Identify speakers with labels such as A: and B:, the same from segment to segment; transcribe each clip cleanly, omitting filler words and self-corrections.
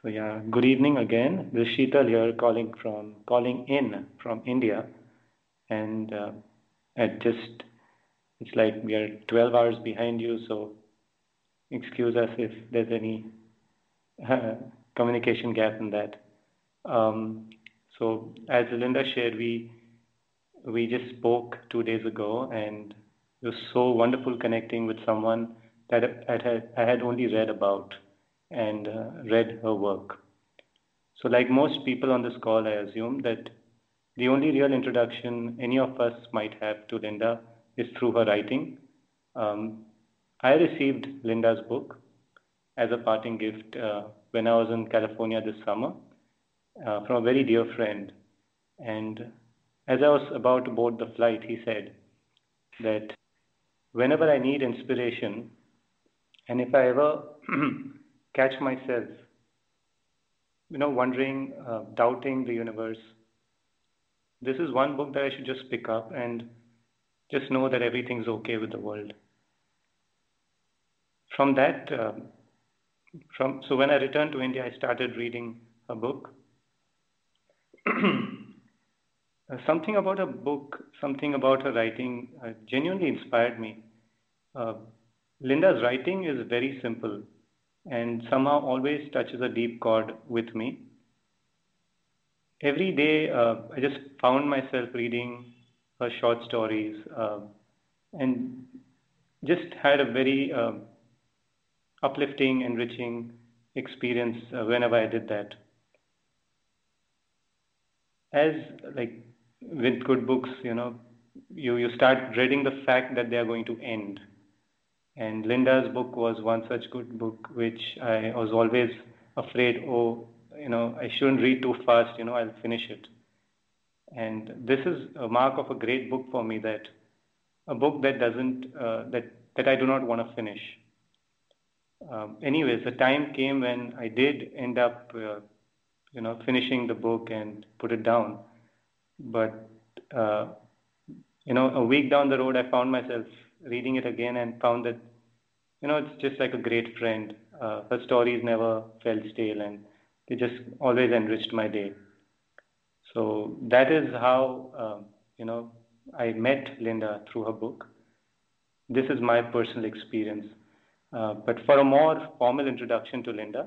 A: So yeah, good evening again. This is Sheetal here calling in from India, and at just it's like we are 12 hours behind you. So excuse us if there's any uh, communication gap in that. Um, so as Linda shared, we just spoke 2 days ago, and it was so wonderful connecting with someone that I had only read about and read her work. So, like most people on this call, I assume that the only real introduction any of us might have to Linda is through her writing. Um, I received Linda's book as a parting gift when I was in California this summer from a very dear friend. And as I was about to board the flight, he said that whenever I need inspiration, and if I ever catch myself, wondering, doubting the universe, this is one book that I should just pick up and just know that everything's okay with the world. From that, so when I returned to India, I started reading a book. Something about a book, something about her writing genuinely inspired me. Uh, Linda's writing is very simple and somehow always touches a deep chord with me. Every day, I just found myself reading her short stories and just had a very uplifting, enriching experience whenever I did that. As like with good books, you start dreading the fact that they are going to end. And Linda's book was one such good book, which I was always afraid, oh, I shouldn't read too fast, I'll finish it. And this is a mark of a great book for me, that a book that doesn't that I do not want to finish. Anyways, the time came when I did end up, finishing the book and put it down. But uh, a week down the road, I found myself reading it again and found that, it's just like a great friend. Her stories never felt stale, and they just always enriched my day. So that is how, I met Linda through her book. This is my personal experience. But for a more formal introduction to Linda,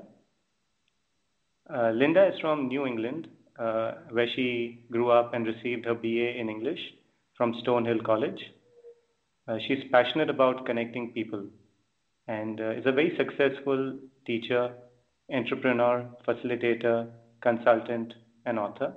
A: Linda is from New England, where she grew up and received her BA in English from Stonehill College. She's passionate about connecting people and is a very successful teacher, entrepreneur, facilitator, consultant, and author.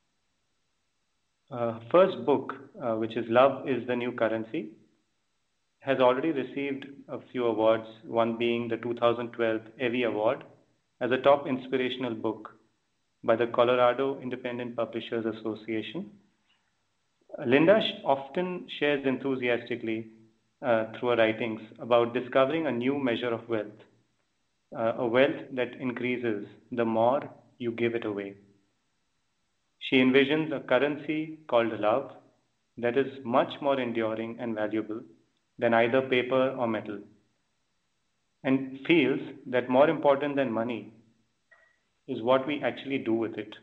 A: First book, which is Love is the New Currency, has already received a few awards, one being the 2012 Evie Award as a top inspirational book by the Colorado Independent Publishers Association. Linda often shares enthusiastically through her writings about discovering a new measure of wealth, a wealth that increases the more you give it away. She envisions a currency called love that is much more enduring and valuable than either paper or metal, and feels that more important than money is what we actually do with it.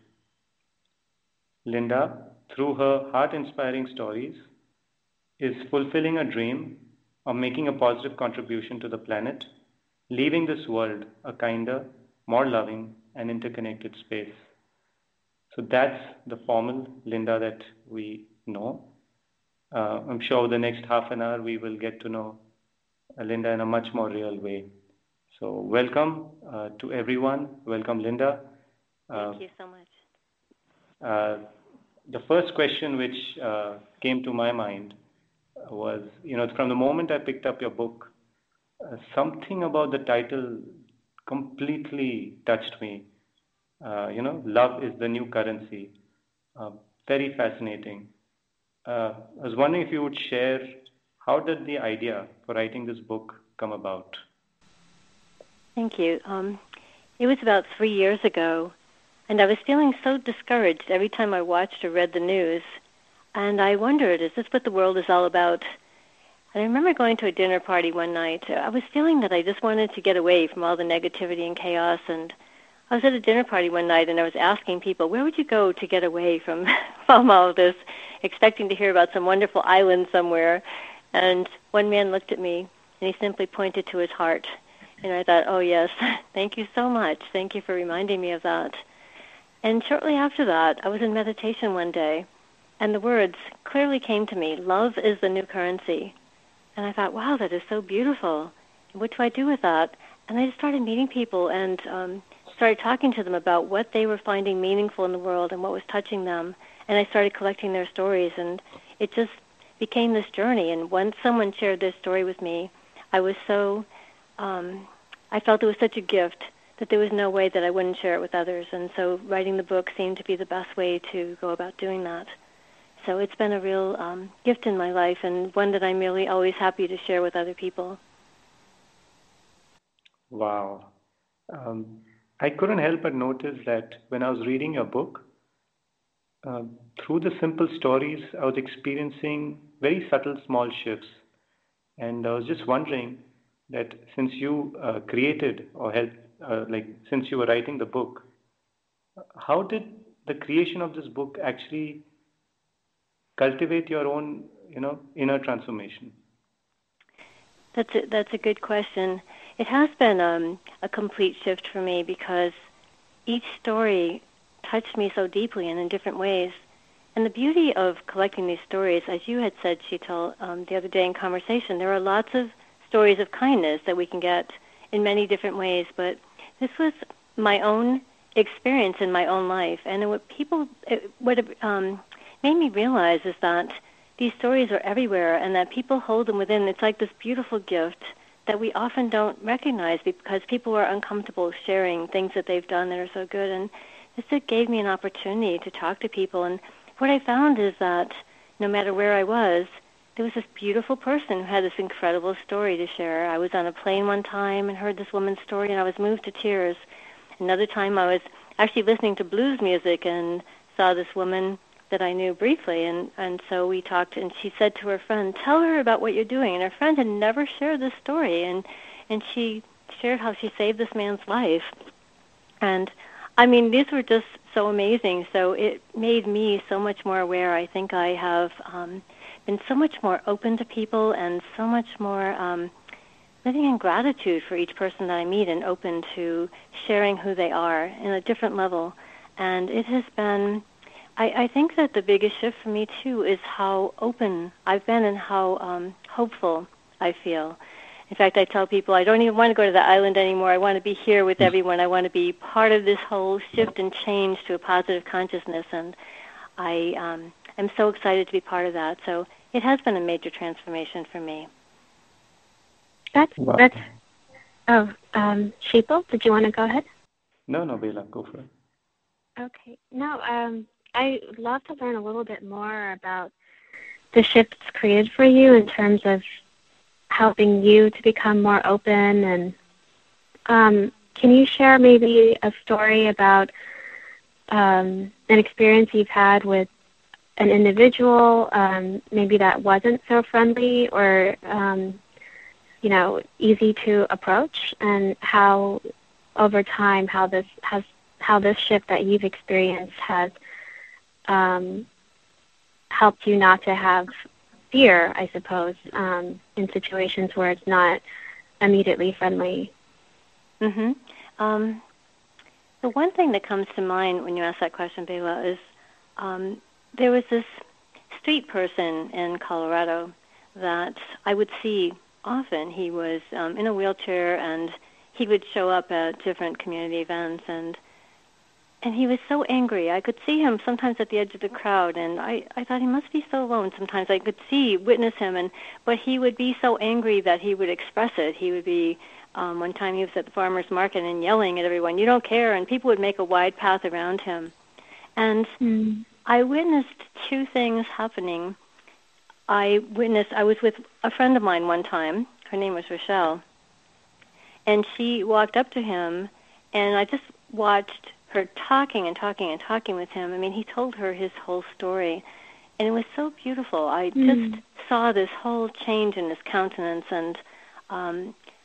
A: Linda, through her heart inspiring stories, is fulfilling a dream of making a positive contribution to the planet, leaving this world a kinder, more loving, and interconnected space. So that's the formal Linda that we know. I'm sure over the next half an hour we will get to know Linda in a much more real way. So welcome to everyone. Welcome, Linda.
B: Thank you so much.
A: The first question which came to my mind was, from the moment I picked up your book, something about the title completely touched me. Love is the new currency. Uh, Very fascinating. I was wondering if you would share, how did the idea for writing this book come about?
B: Thank you. It was about 3 years ago, and I was feeling so discouraged every time I watched or read the news. And I wondered, is this what the world is all about? And I remember going to a dinner party one night. I was feeling that I just wanted to get away from all the negativity and chaos, and I was at a dinner party one night, and I was asking people, where would you go to get away from from all this, expecting to hear about some wonderful island somewhere. And one man looked at me, and he simply pointed to his heart. And I thought, oh, yes, thank you so much. Thank you for reminding me of that. And shortly after that, I was in meditation one day, and the words clearly came to me, love is the new currency. And I thought, wow, that is so beautiful. What do I do with that? And I just started meeting people and started talking to them about what they were finding meaningful in the world and what was touching them. And I started collecting their stories, and it just became this journey. And when someone shared their story with me, I was so, I felt it was such a gift that there was no way that I wouldn't share it with others. And so writing the book seemed to be the best way to go about doing that. So it's been a real gift in my life, and one that I'm really always happy to share with other people.
A: Wow. I couldn't help but notice that when I was reading your book, through the simple stories, I was experiencing very subtle small shifts. And I was just wondering that since you created or helped, since you were writing the book, how did the creation of this book actually cultivate your own, inner transformation?
B: That's a good question. It has been a complete shift for me because each story touched me so deeply and in different ways. And the beauty of collecting these stories, as you had said, Sheetal, the other day in conversation, there are lots of stories of kindness that we can get in many different ways. But this was my own experience in my own life. And what made me realize is that these stories are everywhere and that people hold them within. It's like this beautiful gift that we often don't recognize because people are uncomfortable sharing things that they've done that are so good. And this gave me an opportunity to talk to people. And what I found is that no matter where I was, there was this beautiful person who had this incredible story to share. I was on a plane one time and heard this woman's story, and I was moved to tears. Another time I was actually listening to blues music and saw this woman that I knew briefly, and so we talked, and she said to her friend, tell her about what you're doing. And her friend had never shared this story, and she shared how she saved this man's life. And I mean, these were just so amazing. So it made me so much more aware. I think I have been so much more open to people and so much more living in gratitude for each person that I meet and open to sharing who they are in a different level. And it has been, I think that the biggest shift for me, too, is how open I've been and how hopeful I feel. In fact, I tell people I don't even want to go to the island anymore. I want to be here with everyone. I want to be part of this whole shift and change to a positive consciousness, and I am so excited to be part of that. So it has been a major transformation for me.
C: Sheetal, did you want to go ahead?
A: No, Bela, go for it.
C: Okay. No, I'd love to learn a little bit more about the shifts created for you in terms of helping you to become more open. And can you share maybe a story about an experience you've had with an individual, maybe that wasn't so friendly or, easy to approach, and how over time how this shift that you've experienced has helped you not to have fear, I suppose, in situations where it's not immediately friendly?
B: Mm-hmm. The one thing that comes to mind when you ask that question, Bela, is there was this street person in Colorado that I would see often. He was in a wheelchair, and he would show up at different community events, and he was so angry. I could see him sometimes at the edge of the crowd, and I thought he must be so alone. Sometimes I could witness him, but he would be so angry that he would express it. He would be, one time he was at the farmer's market and yelling at everyone, "You don't care," and people would make a wide path around him. And I witnessed two things happening. I was with a friend of mine one time. Her name was Rochelle. And she walked up to him, and I just watched her talking and talking and talking with him. I mean, he told her his whole story, and it was so beautiful. I just saw this whole change in his countenance, and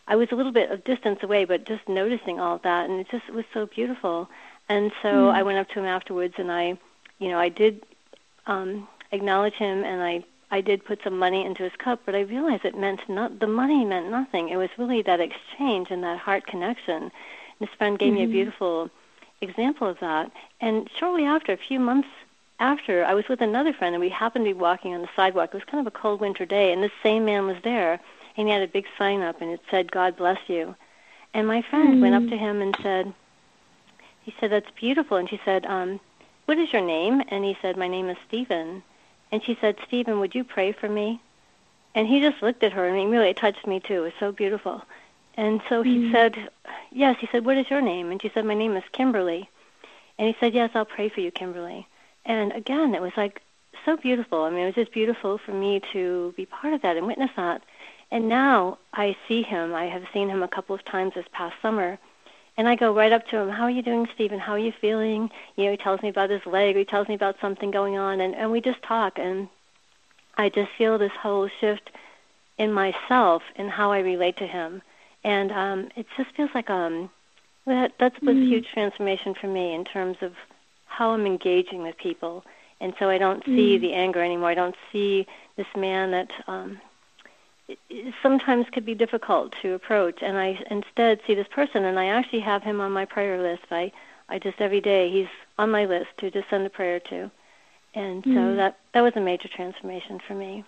B: I was a little bit of distance away, but just noticing all of that, and it was so beautiful. And so I went up to him afterwards, and I did acknowledge him, and I did put some money into his cup, but I realized the money meant nothing. It was really that exchange and that heart connection. And this friend gave me a beautiful example of that. And shortly after, a few months after, I was with another friend, and we happened to be walking on the sidewalk. It was kind of a cold winter day, and this same man was there, and he had a big sign up, and it said, "God bless you." And my friend went up to him and he said, "That's beautiful." And she said, "What is your name?" And he said, "My name is Stephen." And she said, "Stephen, would you pray for me?" And he just looked at her, and really it touched me too. It was so beautiful. And so he said, yes, he said, "What is your name?" And she said, "My name is Kimberly." And he said, "Yes, I'll pray for you, Kimberly." And again, it was like so beautiful. I mean, it was just beautiful for me to be part of that and witness that. And now I see him. I have seen him a couple of times this past summer. And I go right up to him, "How are you doing, Stephen? How are you feeling?" He tells me about his leg, or he tells me about something going on, and we just talk. And I just feel this whole shift in myself and how I relate to him. And it just feels like that was a huge transformation for me in terms of how I'm engaging with people. And so I don't see the anger anymore. I don't see this man that it sometimes could be difficult to approach. And I instead see this person, and I actually have him on my prayer list. I just every day, he's on my list to just send a prayer to. And so that was a major transformation for me.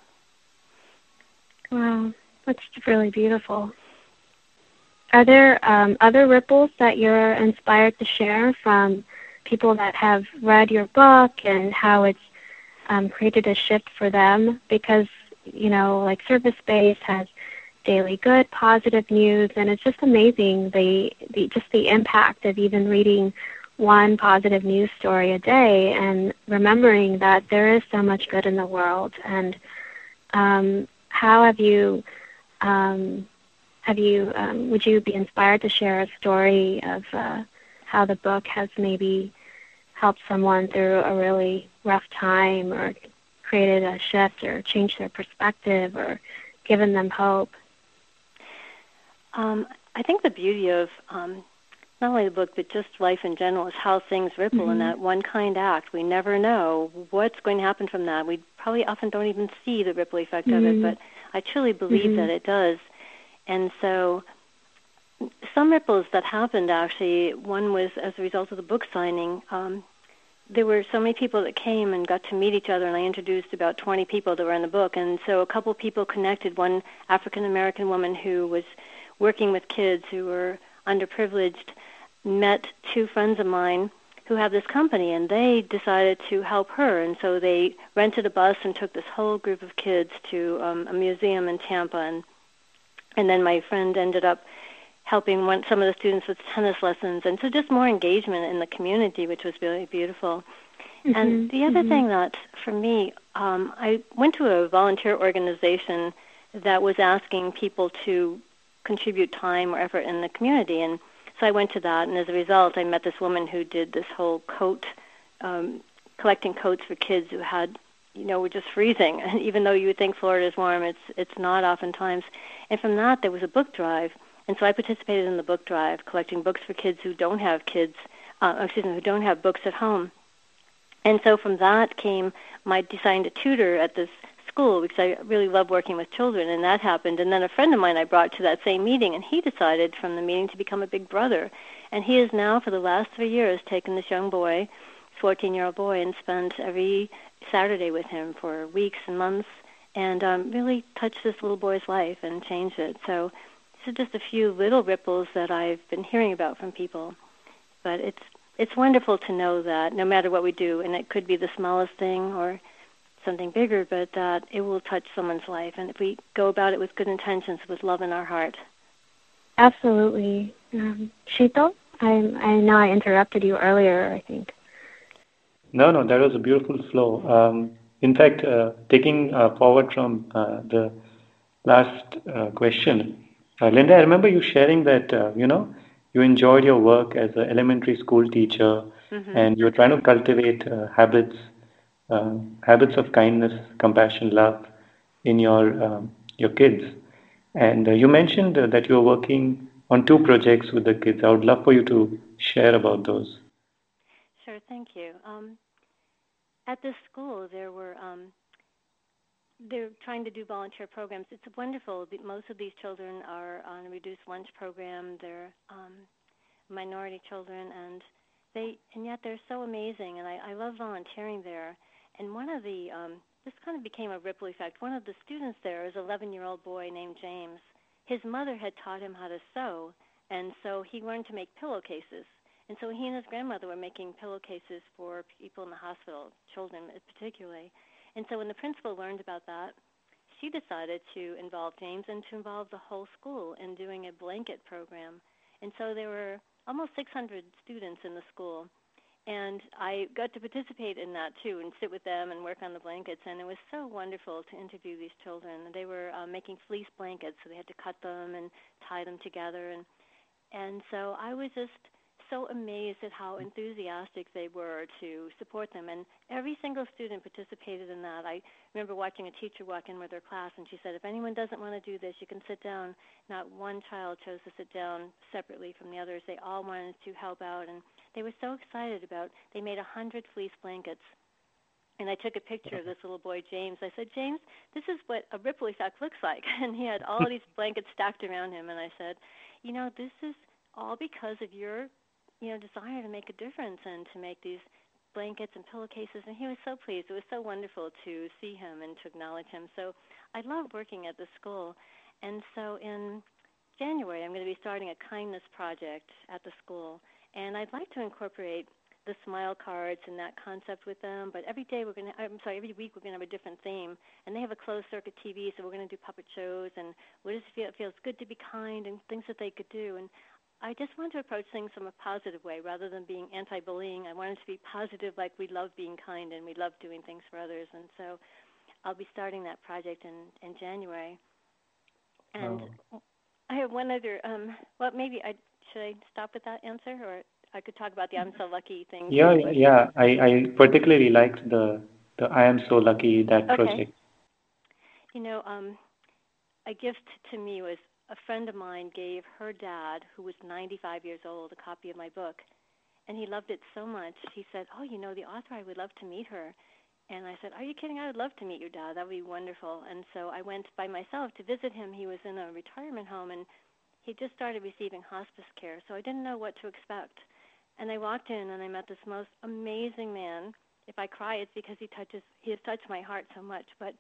C: Wow, that's really beautiful. Are there other ripples that you're inspired to share from people that have read your book and how it's created a shift for them? Because, like Service Space has daily good, positive news, and it's just amazing the impact of even reading one positive news story a day and remembering that there is so much good in the world. And how have you would you be inspired to share a story of how the book has maybe helped someone through a really rough time, or created a shift, or changed their perspective, or given them hope?
B: I think the beauty of not only the book, but just life in general, is how things ripple in that one kind act. We never know what's going to happen from that. We probably often don't even see the ripple effect of it, but I truly believe that it does. And so some ripples that happened, actually, one was as a result of the book signing. There were so many people that came and got to meet each other, and I introduced about 20 people that were in the book. And so a couple people connected. One African-American woman who was working with kids who were underprivileged met two friends of mine who have this company, and they decided to help her. And so they rented a bus and took this whole group of kids to a museum in Tampa. And then my friend ended up helping some of the students with tennis lessons, and so just more engagement in the community, which was really beautiful. And the other thing that, for me, I went to a volunteer organization that was asking people to contribute time or effort in the community, and so I went to that, and as a result, I met this woman who did this whole collecting coats for kids who had, were just freezing. And even though you would think Florida is warm, it's not oftentimes. And from that, there was a book drive. And so I participated in the book drive, collecting books for kids who don't have who don't have books at home. And so from that came my deciding to tutor at this school, because I really love working with children, and that happened. And then a friend of mine I brought to that same meeting, and he decided from the meeting to become a big brother. And he has now, for the last 3 years, taken this young boy, 14-year-old boy, and spent every Saturday with him for weeks and months, and really touched this little boy's life and changed it. So these are just a few little ripples that I've been hearing about from people. But it's wonderful to know that no matter what we do, and it could be the smallest thing or something bigger, but that it will touch someone's life. And if we go about it with good intentions, with love in our heart.
C: Absolutely. Sheetal, I know I interrupted you earlier, I think.
A: No, that was a beautiful flow. In fact, taking forward from the last question, Linda, I remember you sharing that, you enjoyed your work as an elementary school teacher, and you were trying to cultivate habits of kindness, compassion, love in your kids. And you mentioned that you're working on two projects with the kids. I would love for you to share about those.
B: Sure, thank you. At this school, they're trying to do volunteer programs. It's wonderful. Most of these children are on a reduced lunch program. They're minority children, and yet they're so amazing. And I love volunteering there. And one of the this kind of became a ripple effect. One of the students there is an 11-year-old boy named James. His mother had taught him how to sew, and so he learned to make pillowcases. And so he and his grandmother were making pillowcases for people in the hospital, children particularly. And so when the principal learned about that, she decided to involve James and to involve the whole school in doing a blanket program. And so there were almost 600 students in the school. And I got to participate in that too and sit with them and work on the blankets. And it was so wonderful to interview these children. They were making fleece blankets, so they had to cut them and tie them together. And so I was just so amazed at how enthusiastic they were to support them. And every single student participated in that. I remember watching a teacher walk in with her class, and she said, if anyone doesn't want to do this, you can sit down. Not one child chose to sit down separately from the others. They all wanted to help out, and they were so excited about, they made 100 fleece blankets. And I took a picture of this little boy, James. I said, James, this is what a ripple effect looks like. And he had all of these blankets stacked around him. And I said, this is all because of your desire to make a difference and to make these blankets and pillowcases. And he was so pleased. It was so wonderful to see him and to acknowledge him. So I love working at the school. And so in January, I'm going to be starting a kindness project at the school. And I'd like to incorporate the smile cards and that concept with them. But every week we're going to have a different theme. And they have a closed circuit TV, so we're going to do puppet shows and what does it feels good to be kind and things that they could do. And I just want to approach things from a positive way rather than being anti-bullying. I want it to be positive, like we love being kind and we love doing things for others. And so I'll be starting that project in January. And I have one other, should I stop with that answer, or I could talk about the I'm so lucky thing?
A: Yeah. I particularly liked the I am so lucky, that project.
B: A gift to me was a friend of mine gave her dad, who was 95 years old, a copy of my book, and he loved it so much. He said, the author, I would love to meet her. And I said, are you kidding? I would love to meet your dad. That would be wonderful. And so I went by myself to visit him. He was in a retirement home, and he just started receiving hospice care, so I didn't know what to expect. And I walked in, and I met this most amazing man. If I cry, it's because he has touched my heart so much. But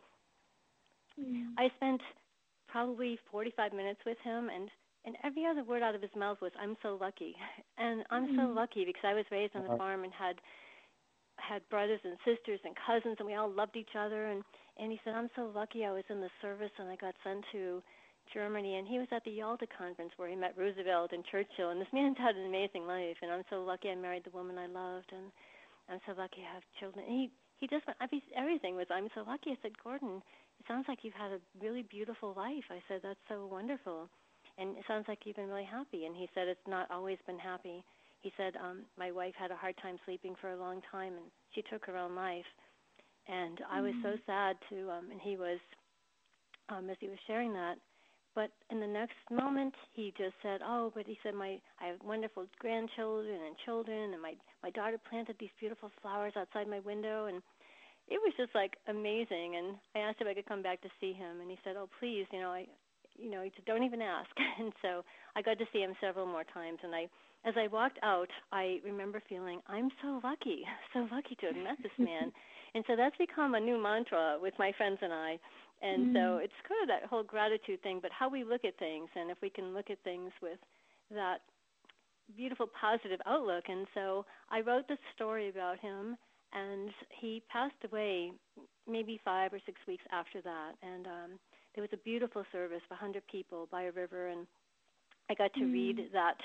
B: I spent probably 45 minutes with him, and every other word out of his mouth was, I'm so lucky. And I'm so lucky because I was raised on the farm and had brothers and sisters and cousins, and we all loved each other. And he said, I'm so lucky I was in the service and I got sent to Germany. And he was at the Yalta Conference where he met Roosevelt and Churchill. And this man's had an amazing life, and I'm so lucky I married the woman I loved, and I'm so lucky I have children. And he just went, everything was, I'm so lucky. I said, Gordon, it sounds like you've had a really beautiful life. I said, that's so wonderful. And it sounds like you've been really happy. And he said, it's not always been happy. He said, my wife had a hard time sleeping for a long time, and she took her own life. And I was so sad to, and he was, as he was sharing that, but in the next moment, he just said, but he said, I have wonderful grandchildren and children, and my daughter planted these beautiful flowers outside my window, and it was just like amazing. And I asked if I could come back to see him, and he said, "Oh, please, he said, don't even ask." And so I got to see him several more times. And as I walked out, I remember feeling, I'm so lucky to have met this man. And so that's become a new mantra with my friends and I. And so it's kind of that whole gratitude thing, but how we look at things, and if we can look at things with that beautiful positive outlook. And so I wrote this story about him, and he passed away maybe 5 or 6 weeks after that. And there was a beautiful service of 100 people by a river, and I got to read that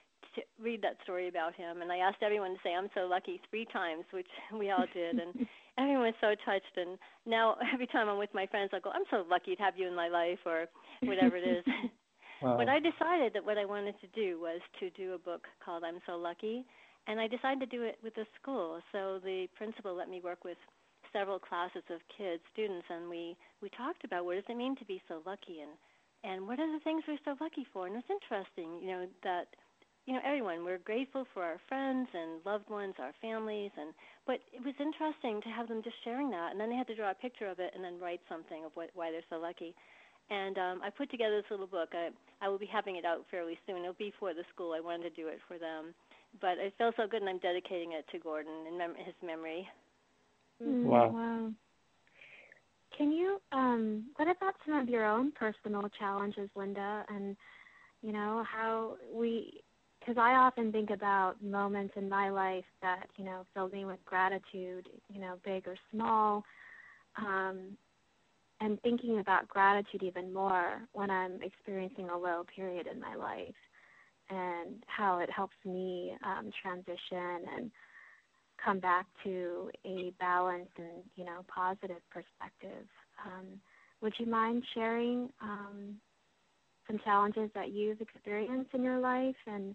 B: story about him. And I asked everyone to say, I'm so lucky 3 times, which we all did. And everyone was so touched. And now every time I'm with my friends, I'll go, I'm so lucky to have you in my life, or whatever it is.
A: Wow.
B: But I decided that what I wanted to do was to do a book called I'm So Lucky. And I decided to do it with the school. So the principal let me work with several classes of kids, students, and we talked about what does it mean to be so lucky, and and what are the things we're so lucky for? And it's interesting, that everyone, we're grateful for our friends and loved ones, our families, but it was interesting to have them just sharing that, and then they had to draw a picture of it and then write something of why they're so lucky. And I put together this little book. I will be having it out fairly soon. It'll be for the school. I wanted to do it for them, but it felt so good, and I'm dedicating it to Gordon in his memory.
C: Wow. Can you, what about some of your own personal challenges, Linda, and, how because I often think about moments in my life that, filled me with gratitude, big or small, and thinking about gratitude even more when I'm experiencing a low period in my life and how it helps me transition and come back to a balanced and, positive perspective. Would you mind sharing some challenges that you've experienced in your life and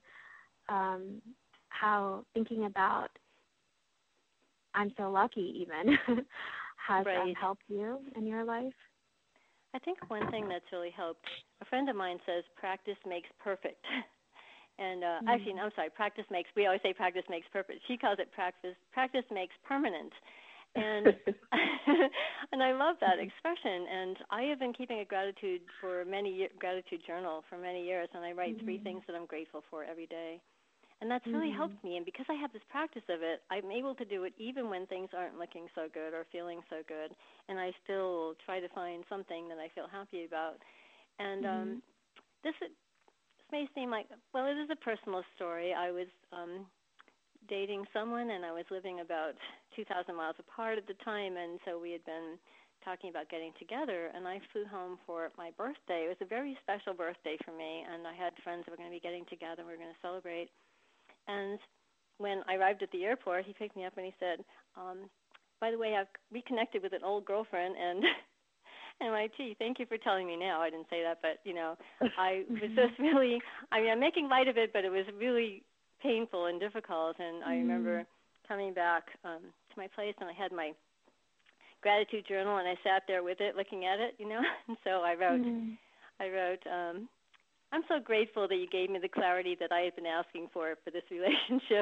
C: how thinking about I'm so lucky even has helped you in your life?
B: I think one thing that's really helped, a friend of mine says practice makes perfect. And actually, I'm sorry, we always say practice makes perfect. She calls it practice makes permanent. And and I love that expression. And I have been keeping a gratitude journal for many years, and I write 3 things that I'm grateful for every day. And that's really helped me. And because I have this practice of it, I'm able to do it even when things aren't looking so good or feeling so good. And I still try to find something that I feel happy about. And this may seem like, well, it is a personal story. I was dating someone, and I was living about 2,000 miles apart at the time, and so we had been talking about getting together, and I flew home for my birthday. It was a very special birthday for me, and I had friends that were going to be getting together, and we were going to celebrate. And when I arrived at the airport, he picked me up and he said, by the way, I've reconnected with an old girlfriend, and I'm like, gee, thank you for telling me now. I didn't say that, but, I was just really, I'm making light of it, but it was really painful and difficult. And I remember coming back to my place, and I had my gratitude journal, and I sat there with it, looking at it, And so I wrote, I'm so grateful that you gave me the clarity that I had been asking for this relationship.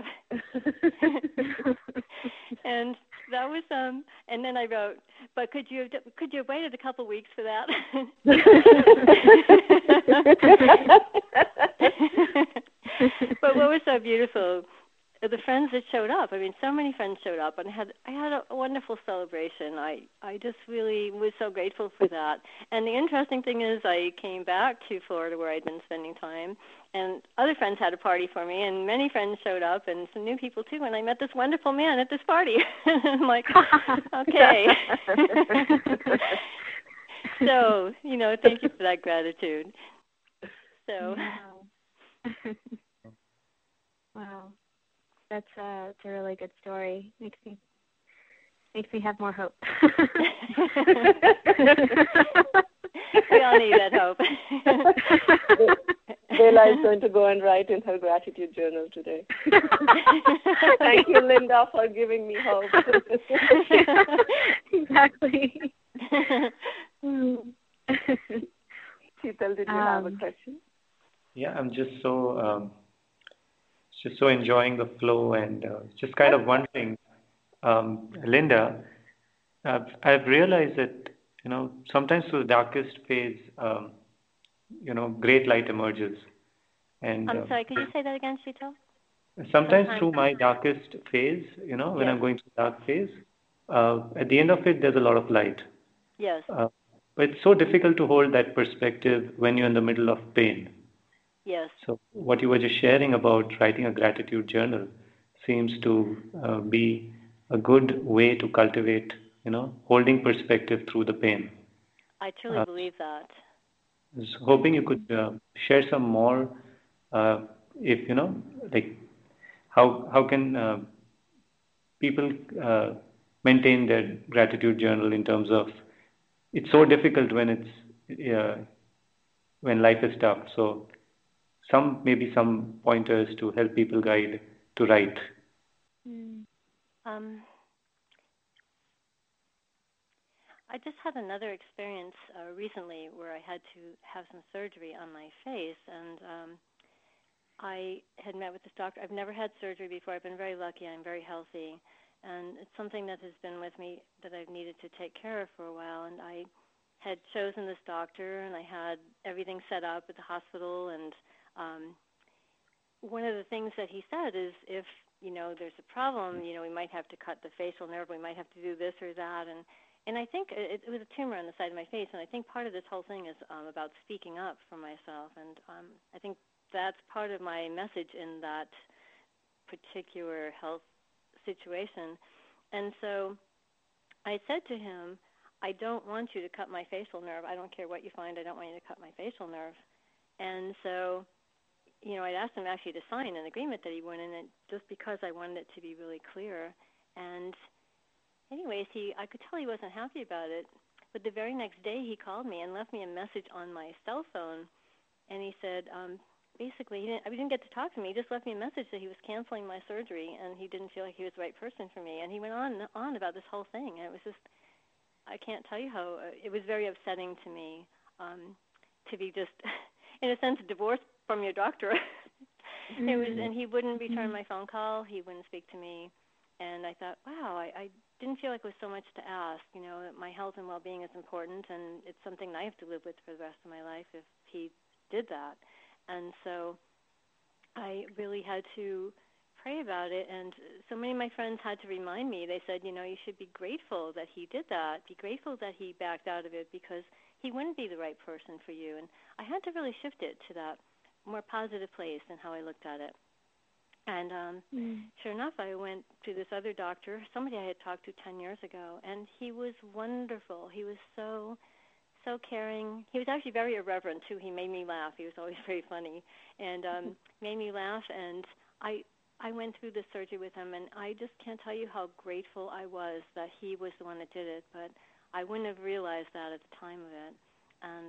B: And that was and then I wrote, but could you have waited a couple weeks for that? But what was so beautiful, the friends that showed up. I mean, so many friends showed up, and I had a wonderful celebration. I just really was so grateful for that. And the interesting thing is, I came back to Florida where I'd been spending time, and other friends had a party for me, and many friends showed up, and some new people too. And I met this wonderful man at this party. I'm like, okay. So, thank you for that gratitude. So.
C: Wow. That's a really good story. Makes me have more hope.
B: We all need that hope.
D: Bella is going to go and write in her gratitude journal today. Thank you, Linda, for giving me hope.
C: Exactly.
D: Sheetal, did you have a question?
A: Yeah, I'm just so enjoying the flow, and just kind of wondering, Linda, I've realized that sometimes through the darkest phase, great light emerges. And
B: I'm sorry, could you say that again, Sheetal?
A: Sometimes through my darkest phase, when I'm going through the dark phase, at the end of it, there's a lot of light.
B: Yes.
A: But it's so difficult to hold that perspective when you're in the middle of pain.
B: Yes.
A: So what you were just sharing about writing a gratitude journal seems to be a good way to cultivate, holding perspective through the pain.
B: I truly believe that.
A: I was hoping you could share some more, if like how can people maintain their gratitude journal in terms of it's so difficult when when life is tough. So maybe some pointers to help people guide to write.
B: I just had another experience recently where I had to have some surgery on my face, and I had met with this doctor. I've never had surgery before. I've been very lucky. I'm very healthy, and it's something that has been with me that I've needed to take care of for a while. And I had chosen this doctor, and I had everything set up at the hospital. And one of the things that he said is, if there's a problem, we might have to cut the facial nerve. We might have to do this or that, and I think it was a tumor on the side of my face. And I think part of this whole thing is about speaking up for myself, and I think that's part of my message in that particular health situation. And so I said to him, I don't want you to cut my facial nerve. I don't care what you find. I don't want you to cut my facial nerve. And so, I asked him actually to sign an agreement that he wouldn't, and just because I wanted it to be really clear. And anyways, I could tell he wasn't happy about it. But the very next day he called me and left me a message on my cell phone. And he said, basically, I didn't get to talk to me. He just left me a message that he was canceling my surgery and he didn't feel like he was the right person for me. And he went on about this whole thing. And it was just, I can't tell you how, it was very upsetting to me to be just, in a sense, divorced from your doctor. It was, and he wouldn't return my phone call. He wouldn't speak to me. And I thought, wow, I didn't feel like it was so much to ask. My health and well-being is important, and it's something I have to live with for the rest of my life if he did that. And so I really had to pray about it. And so many of my friends had to remind me. They said, you should be grateful that he did that. Be grateful that he backed out of it, because he wouldn't be the right person for you. And I had to really shift it to that more positive place than how I looked at it. And sure enough, I went to this other doctor, somebody I had talked to 10 years ago, and he was wonderful. He was so caring. He was actually very irreverent, too. He made me laugh. He was always very funny and made me laugh. And I went through the surgery with him, and I just can't tell you how grateful I was that he was the one that did it, but I wouldn't have realized that at the time of it. And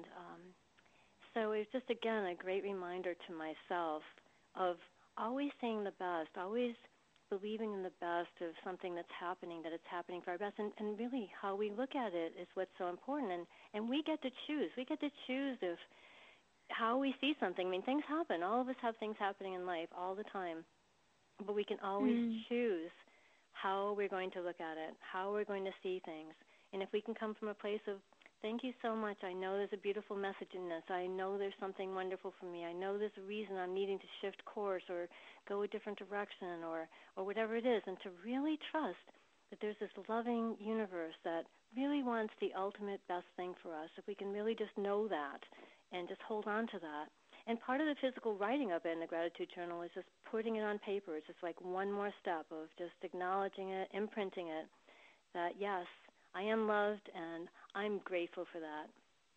B: so it was just, again, a great reminder to myself of always saying the best, always believing in the best of something that's happening, that it's happening for our best. And really how we look at it is what's so important. And we get to choose. We get to choose if how we see something. I mean, things happen. All of us have things happening in life all the time. But we can always choose how we're going to look at it, how we're going to see things. And if we can come from a place of, thank you so much. I know there's a beautiful message in this. I know there's something wonderful for me. I know there's a reason I'm needing to shift course or go a different direction or whatever it is. And to really trust that there's this loving universe that really wants the ultimate best thing for us. If we can really just know that and just hold on to that. And part of the physical writing of it in the gratitude journal is just putting it on paper. It's just like one more step of just acknowledging it, imprinting it, that yes, I am loved, and I'm grateful for that.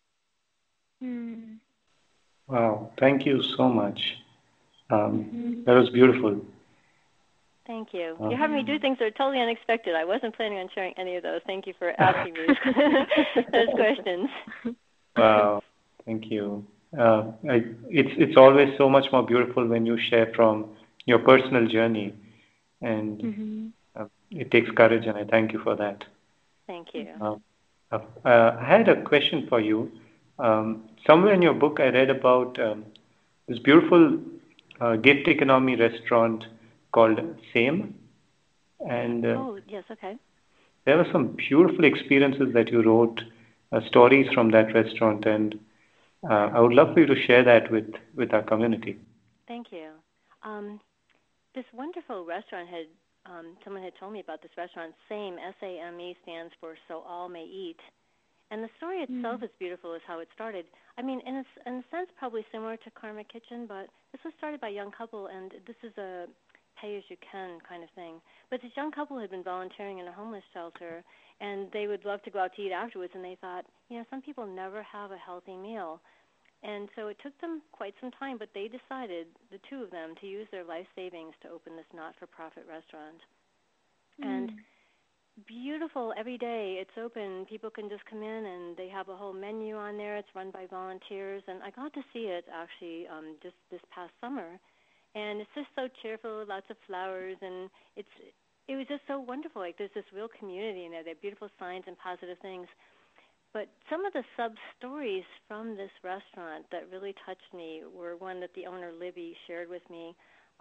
A: Wow, thank you so much. That was beautiful.
B: Thank you. You're having me do things that are totally unexpected. I wasn't planning on sharing any of those. Thank you for asking me those questions.
A: Wow, thank you. It's always so much more beautiful when you share from your personal journey, and it takes courage, and I thank you for that.
B: Thank you.
A: I had a question for you. Somewhere in your book, I read about this beautiful gift economy restaurant called Same, and
B: oh, yes, okay.
A: there were some beautiful experiences that you wrote, stories from that restaurant, and I would love for you to share that with our community.
B: Thank you. This wonderful restaurant someone had told me about this restaurant. SAME, S-A-M-E, stands for So All May Eat. And the story itself is beautiful as how it started. I mean, in a sense, probably similar to Karma Kitchen, but this was started by a young couple, and this is a pay-as-you-can kind of thing. But this young couple had been volunteering in a homeless shelter, and they would love to go out to eat afterwards, and they thought, some people never have a healthy meal. And so it took them quite some time, but they decided, the two of them, to use their life savings to open this not-for-profit restaurant. And beautiful, every day it's open. People can just come in, and they have a whole menu on there. It's run by volunteers, and I got to see it actually just this past summer. And it's just so cheerful, lots of flowers, and it was just so wonderful. Like there's this real community in there. They have beautiful signs and positive things. But some of the sub-stories from this restaurant that really touched me were one that the owner, Libby, shared with me.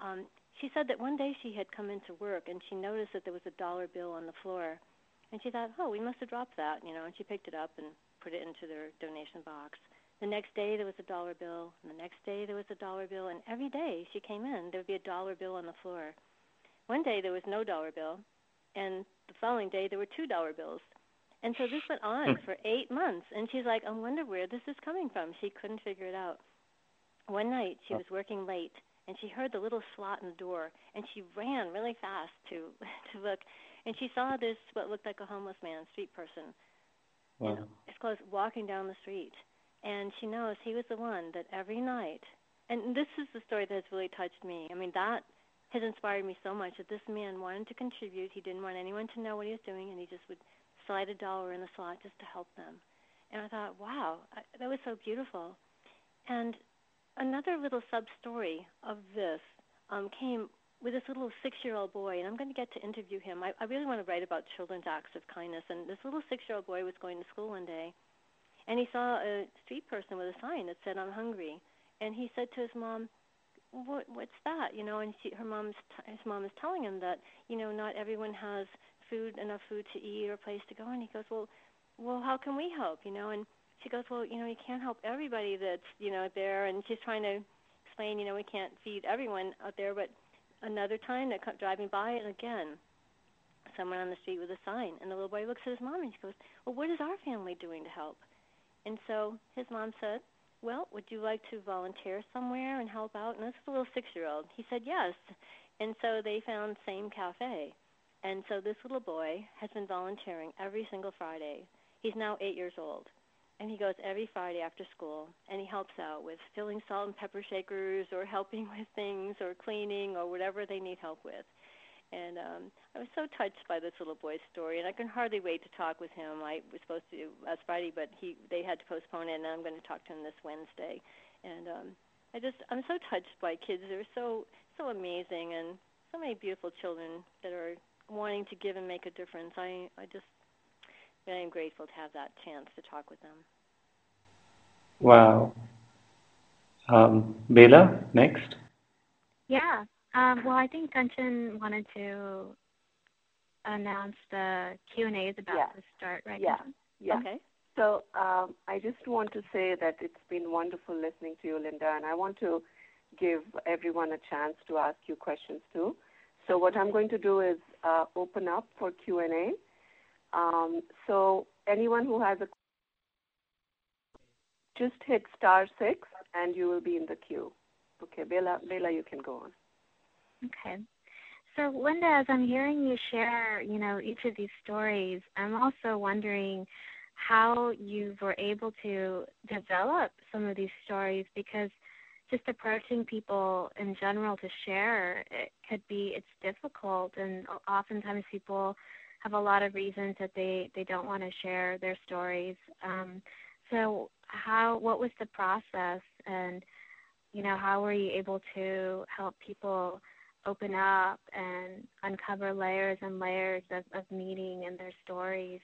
B: She said that one day she had come into work and she noticed that there was a dollar bill on the floor. And she thought, oh, we must have dropped that, and she picked it up and put it into their donation box. The next day there was a dollar bill, and the next day there was a dollar bill, and every day she came in, there would be a dollar bill on the floor. One day there was no dollar bill, and the following day there were $2 bills. And so this went on for 8 months, and she's like, I wonder where this is coming from. She couldn't figure it out. One night she was working late, and she heard the little slot in the door, and she ran really fast to look, and she saw this, what looked like a homeless man, street person,
A: Wow.
B: and his clothes walking down the street. And she knows he was the one that every night, and this is the story that has really touched me. I mean, that has inspired me so much that this man wanted to contribute. He didn't want anyone to know what he was doing, and he just would slide a dollar in the slot just to help them. And I thought, wow, that was so beautiful. And another little sub-story of this came with this little 6-year-old boy, and I'm going to get to interview him. I really want to write about children's acts of kindness. And this little 6-year-old boy was going to school one day, and he saw a street person with a sign that said, I'm hungry. And he said to his mom, what's that? And his mom is telling him that, not everyone has enough food to eat or a place to go. And he goes, well, how can we help? And she goes, well, you can't help everybody that's, there. And she's trying to explain, we can't feed everyone out there. But another time they're driving by, and again, someone on the street with a sign. And the little boy looks at his mom and she goes, well, what is our family doing to help? And so his mom said, well, would you like to volunteer somewhere and help out? And this is a little 6-year-old. He said yes. And so they found Same Cafe. And so this little boy has been volunteering every single Friday. He's now 8 years old. And he goes every Friday after school, and he helps out with filling salt and pepper shakers or helping with things or cleaning or whatever they need help with. And I was so touched by this little boy's story, and I can hardly wait to talk with him. I was supposed to last Friday, but they had to postpone it, and I'm going to talk to him this Wednesday. And I'm so touched by kids. They're so amazing, and so many beautiful children that are wanting to give and make a difference. I am grateful to have that chance to talk with them.
A: Wow. Bela, next.
C: Yeah. Well, I think Kanchan wanted to announce the Q&A is about to start right now.
D: Yeah.
B: Okay.
D: So I just want to say that it's been wonderful listening to you, Linda, and I want to give everyone a chance to ask you questions too. So what I'm going to do is open up for Q&A. So anyone who has a just hit *6 and you will be in the queue. Okay, Bela, you can go on.
C: Okay. So, Linda, as I'm hearing you share, each of these stories, I'm also wondering how you were able to develop some of these stories, because just approaching people in general to share, it's difficult, and oftentimes people have a lot of reasons that they don't want to share their stories. So what was the process, and, how were you able to help people open up and uncover layers and layers of meaning in their stories?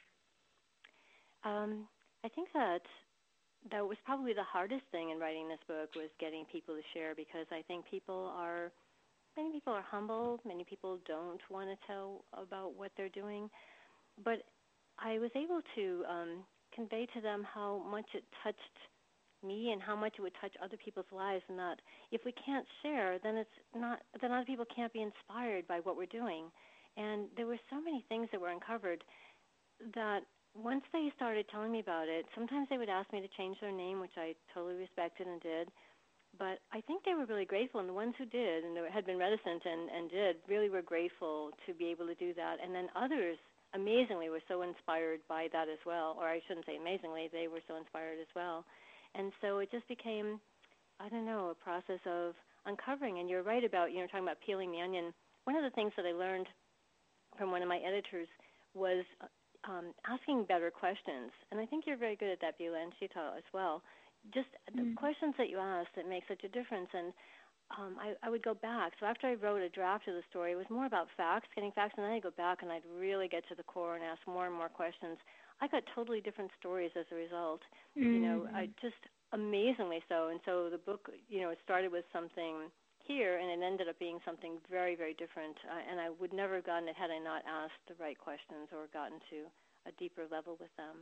B: I think that was probably the hardest thing in writing this book, was getting people to share, because I think many people are humble. Many people don't want to tell about what they're doing. But I was able to convey to them how much it touched me and how much it would touch other people's lives, and that if we can't share, then other people can't be inspired by what we're doing. And there were so many things that were uncovered that once they started telling me about it, sometimes they would ask me to change their name, which I totally respected and did. But I think they were really grateful, and the ones who did and had been reticent and did really were grateful to be able to do that. And then others, amazingly, were so inspired by that as well. Or I shouldn't say amazingly, they were so inspired as well. And so it just became, a process of uncovering. And you're right about, talking about peeling the onion. One of the things that I learned from one of my editors was asking better questions. And I think you're very good at that, Bela, and Sheetal as well. Just the questions that you ask that make such a difference. And I would go back. So after I wrote a draft of the story, it was more about facts, getting facts, and then I'd go back and I'd really get to the core and ask more and more questions I got totally different stories as a result. I just amazingly so. And so the book, it started with something here, and it ended up being something very, very different. And I would never have gotten it had I not asked the right questions or gotten to a deeper level with them.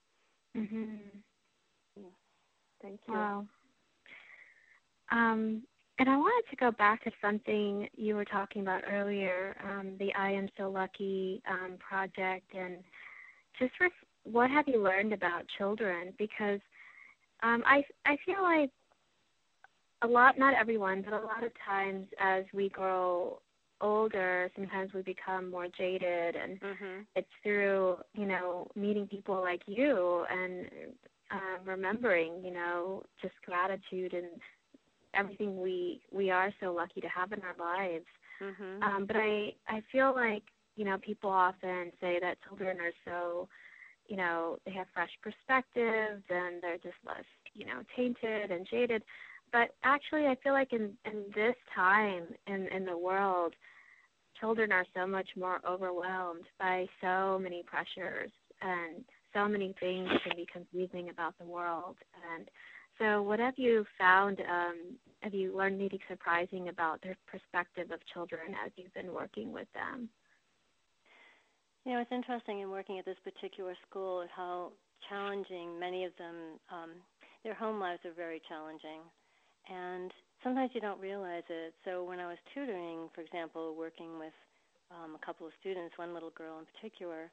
D: Thank you.
C: Wow. And I wanted to go back to something you were talking about earlier, the I Am So Lucky project, and just what have you learned about children? Because I feel like not everyone, but a lot of times as we grow older, sometimes we become more jaded, and it's through, meeting people like you and remembering, just gratitude and everything we are so lucky to have in our lives. But I feel like, people often say that children are so, they have fresh perspectives and they're just less, tainted and jaded. But actually, I feel like in this time in the world, children are so much more overwhelmed by so many pressures, and so many things can be confusing about the world. And so what have you found, have you learned anything surprising about their perspective of children as you've been working with them?
B: It's interesting in working at this particular school how challenging many of them, their home lives are very challenging. And sometimes you don't realize it. So when I was tutoring, for example, working with a couple of students, one little girl in particular,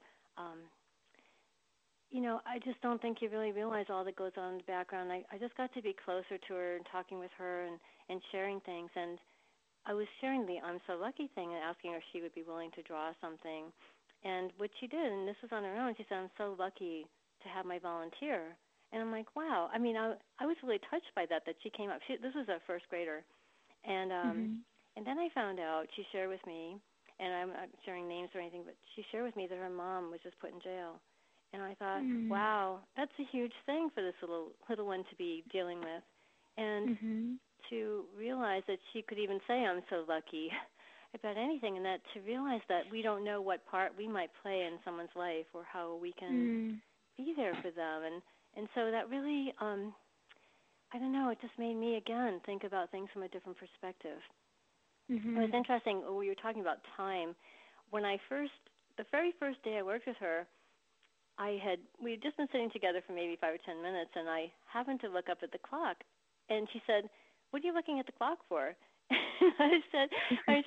B: I just don't think you really realize all that goes on in the background. I just got to be closer to her and talking with her and sharing things. And I was sharing the I'm So Lucky thing and asking her if she would be willing to draw something. And what she did, and this was on her own, she said, I'm so lucky to have my volunteer. And I'm like, wow. I mean, I was really touched by that she came up. This was a first grader. And and then I found out, she shared with me, and I'm not sharing names or anything, but she shared with me that her mom was just put in jail. And I thought, wow, that's a huge thing for this little one to be dealing with. And to realize that she could even say, I'm so lucky about anything, and that to realize that we don't know what part we might play in someone's life or how we can be there for them. And so that really, I don't know, it just made me, again, think about things from a different perspective. It was interesting, we were talking about time. When the very first day I worked with her, we had just been sitting together for maybe 5 or 10 minutes, and I happened to look up at the clock, and she said, what are you looking at the clock for? I said, I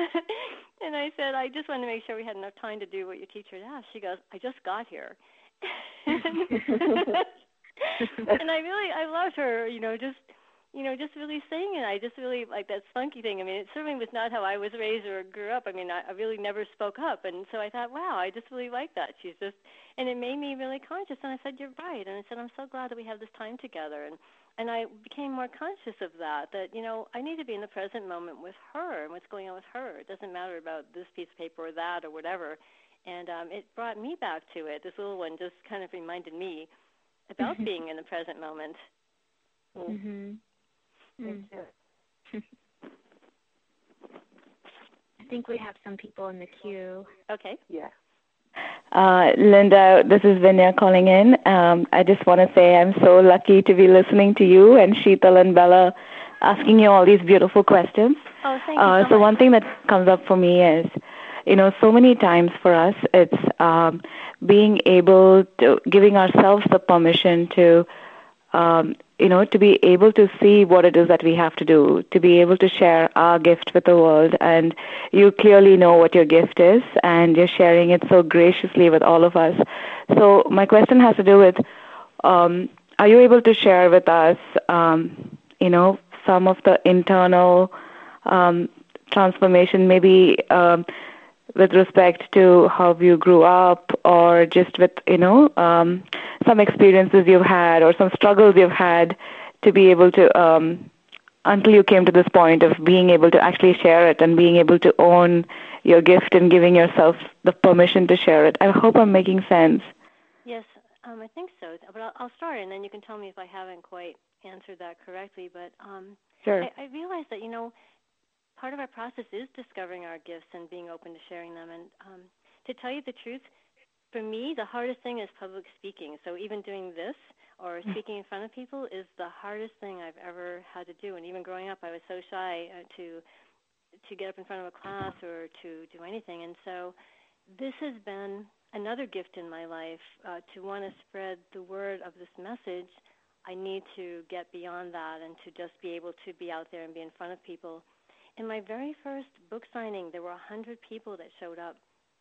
B: just wanted to make sure we had enough time to do what your teacher had asked. She goes, I just got here. And I loved her, just really saying it. I just really like that spunky thing. I mean, it certainly was not how I was raised or grew up. I mean, I really never spoke up. And so I thought, wow, I just really like that. And it made me really conscious. And I said, you're right. And I said, I'm so glad that we have this time together. And I became more conscious of that, I need to be in the present moment with her and what's going on with her. It doesn't matter about this piece of paper or that or whatever. And it brought me back to it. This little one just kind of reminded me about being in the present moment.
C: I think we have some people in the queue.
B: Okay.
D: Yeah.
E: Linda, this is Vinya calling in. I just want to say I'm so lucky to be listening to you and Sheetal and Bella asking you all these beautiful questions.
B: Oh, thank you so much.
E: So one thing that comes up for me is, so many times for us, it's being able to, giving ourselves the permission to, to be able to see what it is that we have to do, to be able to share our gift with the world. And you clearly know what your gift is, and you're sharing it so graciously with all of us. So my question has to do with, are you able to share with us, some of the internal transformation, maybe with respect to how you grew up, or just with, some experiences you've had or some struggles you've had to be able to, until you came to this point of being able to actually share it and being able to own your gift and giving yourself the permission to share it. I hope I'm making sense.
B: Yes, I think so. But I'll start, and then you can tell me if I haven't quite answered that correctly. But
E: Sure.
B: I realized that, part of our process is discovering our gifts and being open to sharing them. And to tell you the truth, for me, the hardest thing is public speaking. So even doing this or speaking in front of people is the hardest thing I've ever had to do. And even growing up, I was so shy to get up in front of a class or to do anything. And so this has been another gift in my life to want to spread the word of this message. I need to get beyond that and to just be able to be out there and be in front of people. In my very first book signing, there were 100 people that showed up.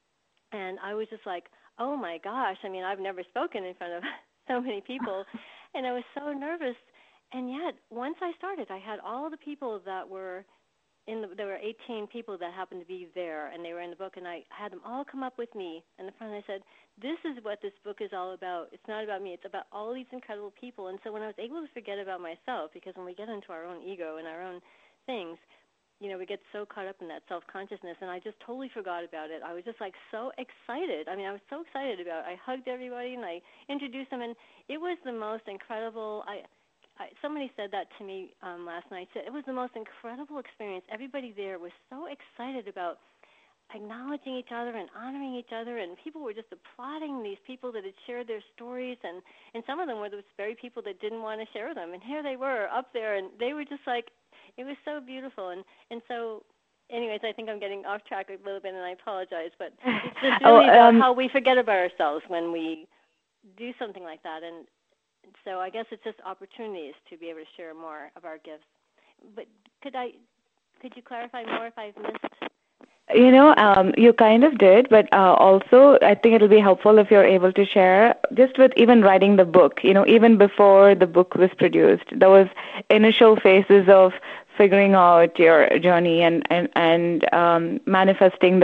B: And I was just like, oh, my gosh. I mean, I've never spoken in front of so many people. And I was so nervous. And yet, once I started, I had all the people that were there were 18 people that happened to be there, and they were in the book, and I had them all come up with me in the front, and I said, this is what this book is all about. It's not about me. It's about all these incredible people. And so when I was able to forget about myself, because when we get into our own ego and our own things, you know, we get so caught up in that self-consciousness, and I just totally forgot about it. I was just, like, so excited. I mean, I was so excited about it. I hugged everybody, and I introduced them, and it was the most incredible somebody said that to me last night. Said it was the most incredible experience. Everybody there was so excited about acknowledging each other and honoring each other, and people were just applauding these people that had shared their stories, and some of them were those very people that didn't want to share them. And here they were up there, and they were just like, it was so beautiful. And so, anyways, I think I'm getting off track a little bit, and I apologize, but it's just really about how we forget about ourselves when we do something like that. And so I guess it's just opportunities to be able to share more of our gifts. But could you clarify more if I've missed?
E: You know, you kind of did, but also I think it'll be helpful if you're able to share just with even writing the book, you know, even before the book was produced, there was initial phases of figuring out your journey and manifesting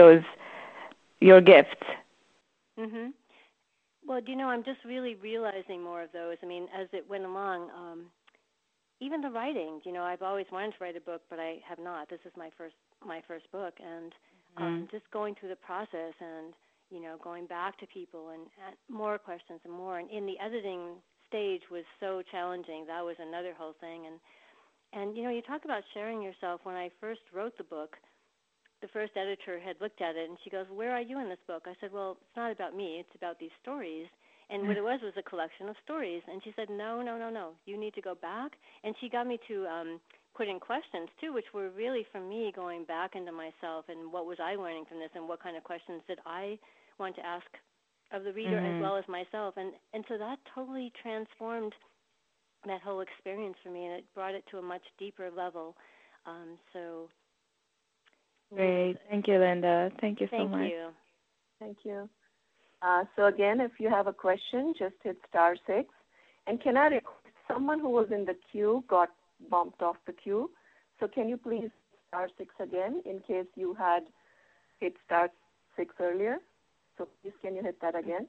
E: your gifts.
B: Mm-hmm. Well, you know, I'm just really realizing more of those. I mean, as it went along, even the writing, you know, I've always wanted to write a book, but I have not. This is my first book, and just going through the process and, you know, going back to people and more questions and more. And in the editing stage was so challenging. That was another whole thing. And you know, you talk about sharing yourself. When I first wrote the book, the first editor had looked at it, and she goes, where are you in this book? I said, well, it's not about me. It's about these stories. And what it was a collection of stories. And she said, no. You need to go back. And she got me to put in questions, too, which were really, for me, going back into myself and what was I learning from this and what kind of questions did I want to ask of the reader as well as myself. And so that totally transformed that whole experience for me, and it brought it to a much deeper level. So...
E: Great. Thank you, Linda. Thank you so much.
D: Thank you. So again, if you have a question, just hit *6. And can I request someone who was in the queue got bumped off the queue? So can you please *6 again in case you had hit *6 earlier? So please can you hit that again?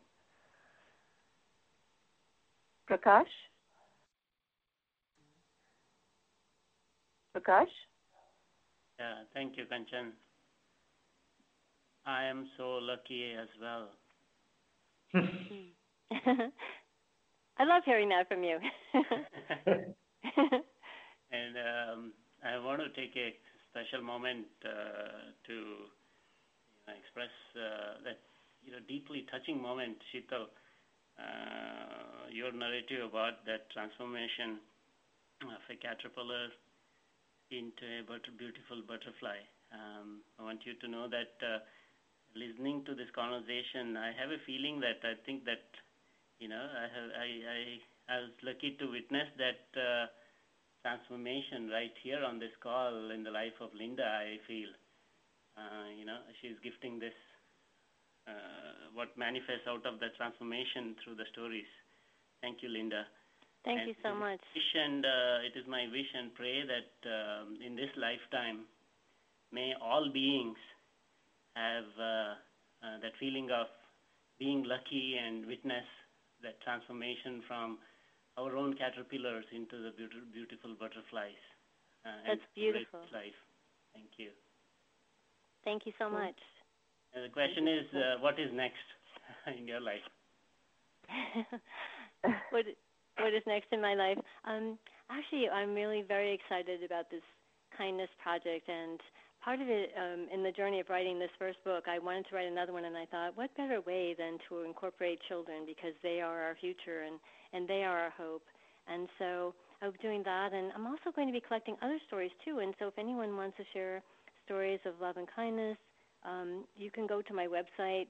D: Prakash? Prakash?
F: Yeah, thank you, Kanchan. I am so lucky as well.
B: I love hearing that from you.
F: And I want to take a special moment to express that deeply touching moment, Sheetal, your narrative about that transformation of a caterpillar into a beautiful butterfly. I want you to know that listening to this conversation, I have a feeling that I think that I was lucky to witness that transformation right here on this call in the life of Linda. I feel she's gifting this what manifests out of the transformation through the stories. Thank you, Linda.
B: Thank you so much.
F: It is my wish and pray that in this lifetime, may all beings have that feeling of being lucky and witness that transformation from our own caterpillars into the beautiful butterflies.
B: That's beautiful.
F: Life. Thank you.
B: Thank you so much.
F: And the question is, what is next in your life?
B: What is next in my life? Actually, I'm really very excited about this kindness project and part of it in the journey of writing this first book, I wanted to write another one, and I thought, what better way than to incorporate children, because they are our future and they are our hope. And so I was doing that, and I'm also going to be collecting other stories too. And so if anyone wants to share stories of love and kindness, you can go to my website,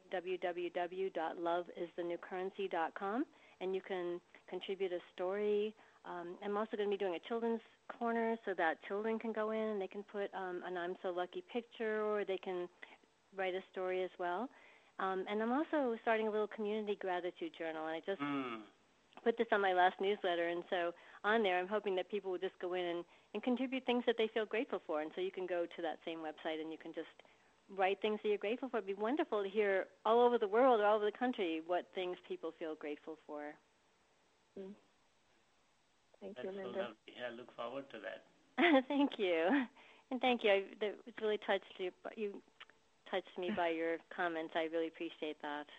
B: www.loveisthenewcurrency.com, and you can contribute a story. I'm also going to be doing a children's corner so that children can go in and they can put an I'm So Lucky picture, or they can write a story as well. And I'm also starting a little community gratitude journal, and I just put this on my last newsletter. And so on there, I'm hoping that people will just go in and contribute things that they feel grateful for. And so you can go to that same website and you can just write things that you're grateful for. It'd be wonderful to hear all over the world or all over the country what things people feel grateful for.
D: Mm. Thank
F: That's
D: you, Linda.
F: So lovely. I look forward to that.
B: Thank you. And thank you. It's really touched you. You touched me by your comments. I really appreciate that.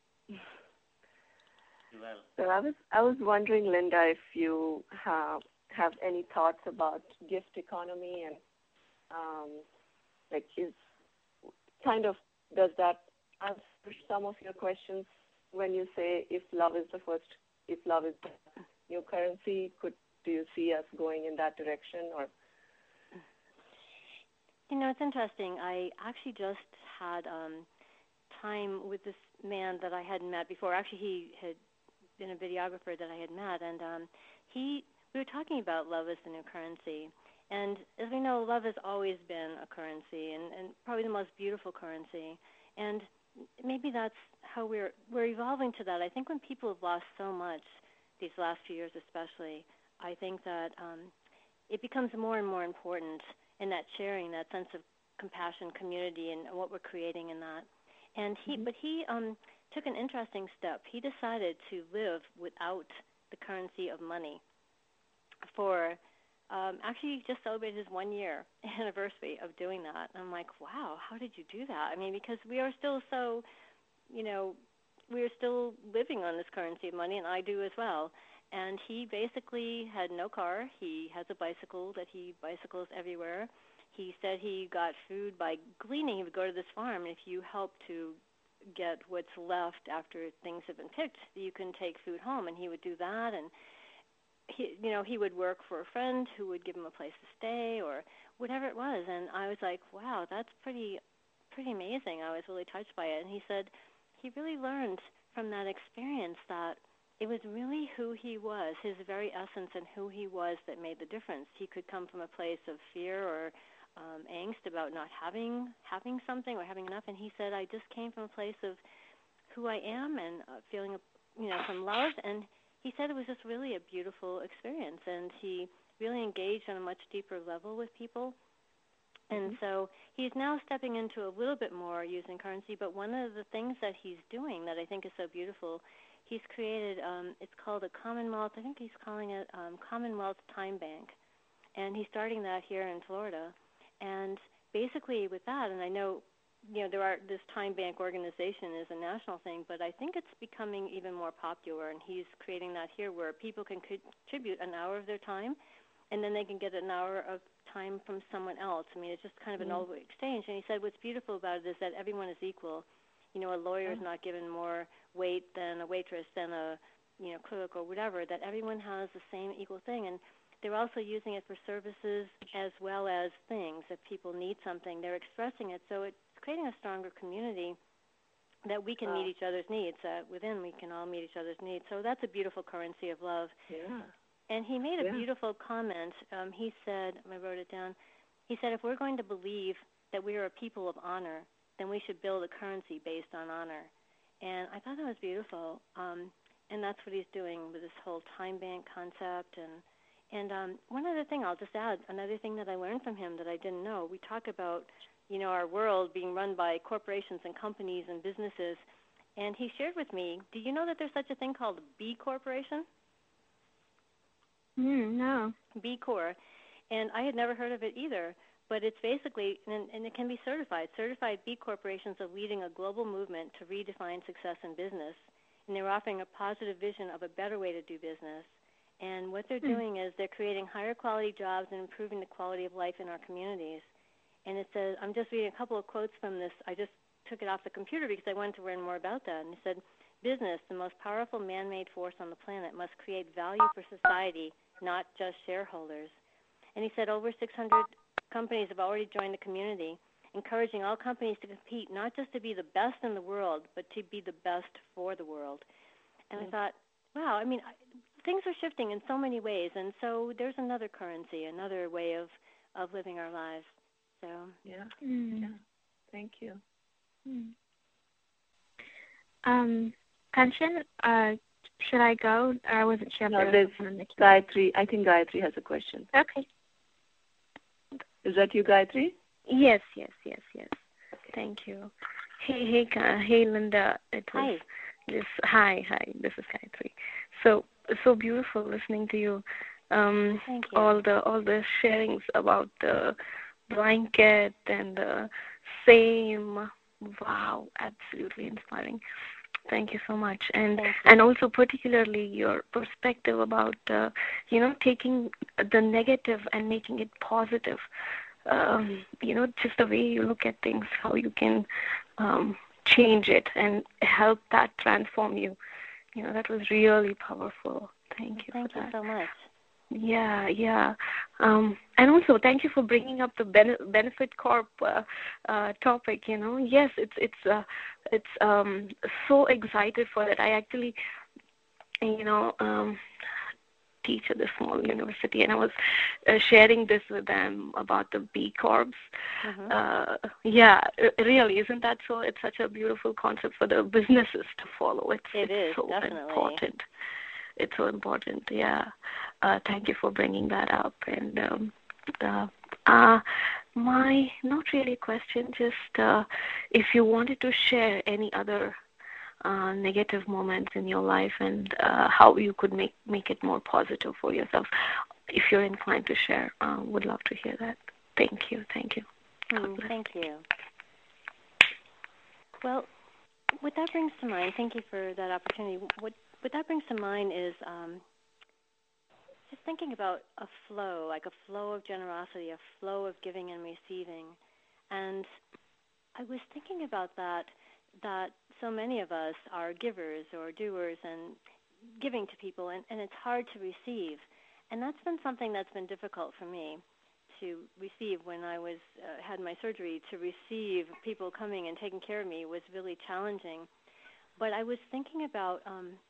F: Well,
D: So I was wondering, Linda, if you have any thoughts about gift economy, and does that answer some of your questions when you say if love is the new currency? Do you see us going in that direction, or?
B: It's interesting. I actually just had time with this man that I hadn't met before. Actually, he had been a videographer that I had met, and we were talking about love as the new currency. And as we know, love has always been a currency, and probably the most beautiful currency. And maybe that's how we're evolving to that. I think when people have lost so much these last few years especially, I think that it becomes more and more important in that sharing, that sense of compassion, community, and what we're creating in that. And he took an interesting step. He decided to live without the currency of money for actually he just celebrated his 1-year anniversary of doing that. And I'm like, wow, how did you do that? I mean, because we are still so, we are still living on this currency of money, and I do as well. And he basically had no car. He has a bicycle that he bicycles everywhere. He said he got food by gleaning. He would go to this farm, and if you help to get what's left after things have been picked, you can take food home. And he would do that, and he would work for a friend who would give him a place to stay or whatever it was. And I was like, wow, that's pretty amazing. I was really touched by it. And he said he really learned from that experience that it was really who he was, his very essence and who he was, that made the difference. He could come from a place of fear or angst about not having something or having enough. And he said, I just came from a place of who I am and feeling, from love. And he said it was just really a beautiful experience. And he really engaged on a much deeper level with people. And so he's now stepping into a little bit more using currency. But one of the things that he's doing that I think is so beautiful, he's created, it's called a Commonwealth, I think he's calling it Commonwealth Time Bank. And he's starting that here in Florida. And basically with that, and I know, this Time Bank organization is a national thing, but I think it's becoming even more popular. And he's creating that here where people can contribute an hour of their time, and then they can get an hour of time from someone else. I mean, it's just kind of an old exchange. And he said what's beautiful about it is that everyone is equal. A lawyer is not given more weight than a waitress, than a clerk or whatever, that everyone has the same equal thing. And they're also using it for services as well as things. If people need something, they're expressing it. So it's creating a stronger community that we can meet each other's needs. Within, we can all meet each other's needs. So that's a beautiful currency of love.
D: Yeah.
B: And he made a beautiful comment. He said, I wrote it down, he said, if we're going to believe that we are a people of honor, then we should build a currency based on honor. And I thought that was beautiful. And that's what he's doing with this whole time bank concept. And one other thing, I'll just add, another thing that I learned from him that I didn't know. We talk about, our world being run by corporations and companies and businesses. And he shared with me, do you know that there's such a thing called a B Corporation?
C: No.
B: B Corp. And I had never heard of it either. But it's basically, and it can be certified. Certified B corporations are leading a global movement to redefine success in business. And they're offering a positive vision of a better way to do business. And what they're doing is they're creating higher quality jobs and improving the quality of life in our communities. And it says, I'm just reading a couple of quotes from this. I just took it off the computer because I wanted to learn more about that. And it said, business, the most powerful man-made force on the planet, must create value for society, not just shareholders. And he said over 600 companies have already joined the community, encouraging all companies to compete not just to be the best in the world, but to be the best for the world. And I thought, wow, I mean, things are shifting in so many ways, and so there's another currency, another way of living our lives. So
D: yeah, thank you.
C: Kanchan, should I go? I wasn't sure.
D: No, there's Gayatri. I think Gayatri has a question.
C: Okay.
D: Is that you, Gayatri?
C: Yes. Okay. Thank you. Hey, Linda.
B: Hi.
C: Hi. This is Gayatri. So beautiful listening to you.
B: Thank you.
C: All the sharings about the blanket and the same. Wow, absolutely inspiring. Thank you so much, and also particularly your perspective about taking the negative and making it positive. Just the way you look at things, how you can change it and help that transform you. That was really powerful. Thank you.
B: Thank you so much.
C: Yeah. And also, thank you for bringing up the Benefit Corp topic. Yes, it's so excited for that. I actually, teach at a small university, and I was sharing this with them about the B Corps. Yeah, really, isn't that so? It's such a beautiful concept for the businesses to follow.
B: It is
C: so
B: definitely
C: important. It's so important, yeah. Thank you for bringing that up. And my, not really a question, just if you wanted to share any other negative moments in your life and how you could make it more positive for yourself, if you're inclined to share, would love to hear that. Thank you.
B: Thank you. Well, what that brings to mind, thank you for that opportunity. What that brings to mind is just thinking about a flow, like a flow of generosity, a flow of giving and receiving. And I was thinking about that so many of us are givers or doers and giving to people, and it's hard to receive. And that's been something that's been difficult for me to receive when I had my surgery. To receive people coming and taking care of me was really challenging. But I was thinking about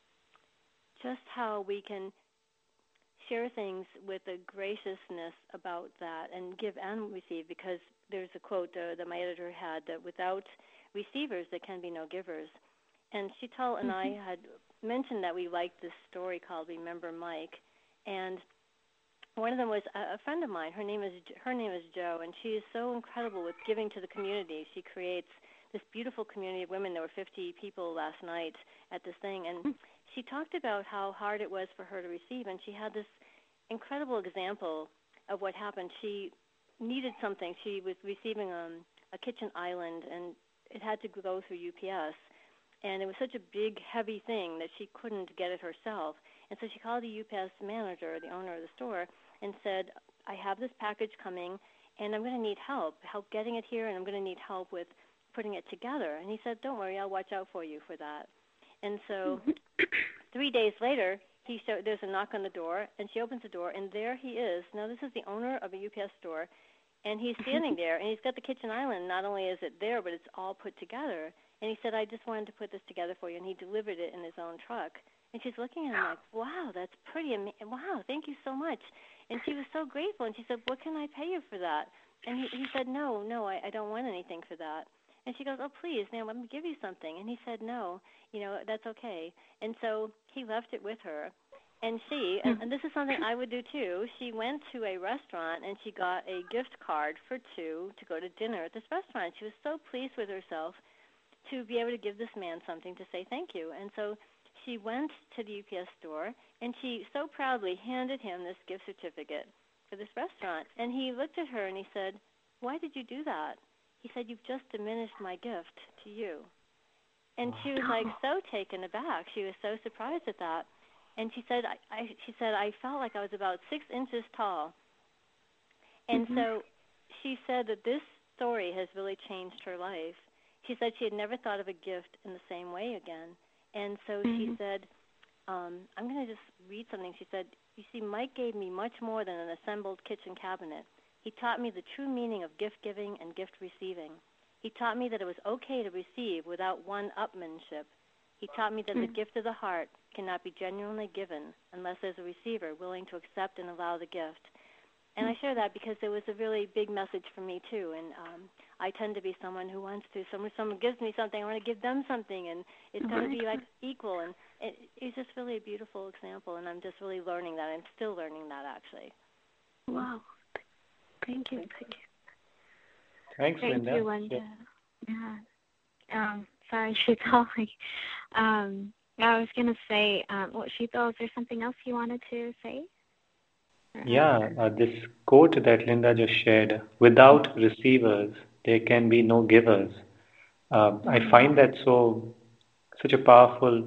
B: just how we can share things with a graciousness about that and give and receive, because there's a quote that my editor had that without receivers there can be no givers. And Sheetal and I had mentioned that we liked this story called Remember Mike, and one of them was a friend of mine. Her name is Jo, and she is so incredible with giving to the community. She creates this beautiful community of women. There were 50 people last night at this thing, and she talked about how hard it was for her to receive, and she had this incredible example of what happened. She needed something. She was receiving a kitchen island, and it had to go through UPS, and it was such a big, heavy thing that she couldn't get it herself. And so she called the UPS manager, the owner of the store, and said, I have this package coming, and I'm going to need help getting it here, and I'm going to need help with putting it together. And he said, don't worry, I'll watch out for you for that. And so 3 days later, there's a knock on the door, and she opens the door, and there he is. Now, this is the owner of a UPS store, and he's standing there, and he's got the kitchen island. Not only is it there, but it's all put together. And he said, I just wanted to put this together for you, and he delivered it in his own truck. And she's looking at him like, wow, that's pretty amazing. Wow, thank you so much. And she was so grateful, and she said, what can I pay you for that? And he said, no, I don't want anything for that. And she goes, oh, please, now let me give you something. And he said, no, that's okay. And so he left it with her. And she, and this is something I would do too, she went to a restaurant and she got a gift card for two to go to dinner at this restaurant. She was so pleased with herself to be able to give this man something to say thank you. And so she went to the UPS store and she so proudly handed him this gift certificate for this restaurant. And he looked at her and he said, why did you do that? He said, you've just diminished my gift to you. And she was like so taken aback. She was so surprised at that. And she said, I felt like I was about 6 inches tall. And so she said that this story has really changed her life. She said she had never thought of a gift in the same way again. And so she said, I'm going to just read something. She said, you see, Mike gave me much more than an assembled kitchen cabinet. He taught me the true meaning of gift giving and gift receiving. He taught me that it was okay to receive without one-upmanship. He taught me that the gift of the heart cannot be genuinely given unless there's a receiver willing to accept and allow the gift. And I share that because it was a really big message for me, too. And I tend to be someone who wants to, someone gives me something, I want to give them something, and it's got to be like equal. And it's just really a beautiful example, and I'm just really learning that. I'm still learning that, actually.
C: Wow. Thank you.
A: Thanks, Linda.
C: Thank you, Linda. Yeah. Sorry, Sheetal. I was going to say, Sheetal, is there something else you wanted to say?
A: Yeah, this quote that Linda just shared, without receivers, there can be no givers. I find that such a powerful,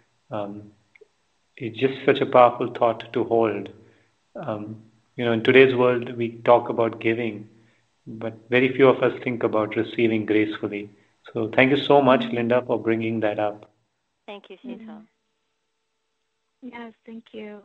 A: it's just such a powerful thought to hold. In today's world, we talk about giving, but very few of us think about receiving gracefully. So thank you so much, Linda, for bringing that up.
B: Thank you, Sheetal.
C: Yes, thank you.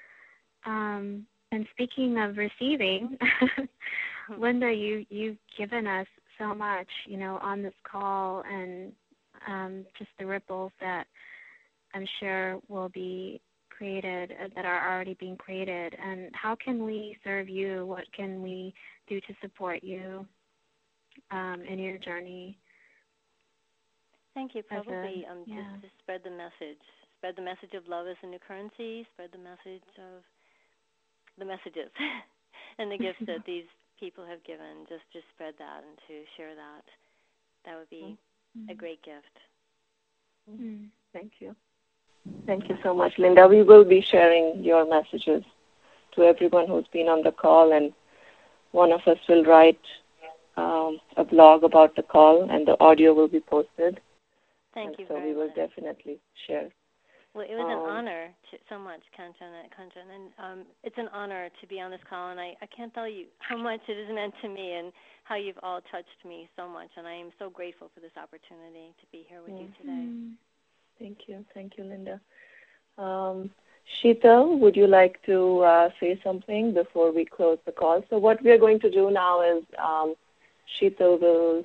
C: And speaking of receiving, Linda, you've given us so much, on this call, and just the ripples that I'm sure will be created, that are already being created. And how can we serve you? What can we do to support you in your journey?
B: Thank you. Probably just to spread the message. Spread the message of love as a new currency. Spread the message of the messages and the gifts that these people have given. Just to spread that and to share that. That would be a great gift.
D: Thank you. Thank you so much, Linda. We will be sharing your messages to everyone who's been on the call, and one of us will write a blog about the call, and the audio will be posted.
B: Thank you
D: very much. So we will definitely share.
B: Well, it was an honor so much, Kanchan, and it's an honor to be on this call, and I can't tell you how much it has meant to me and how you've all touched me so much, and I am so grateful for this opportunity to be here with you today.
D: Thank you, Linda. Sheetal, would you like to say something before we close the call? So what we are going to do now is Sheetal will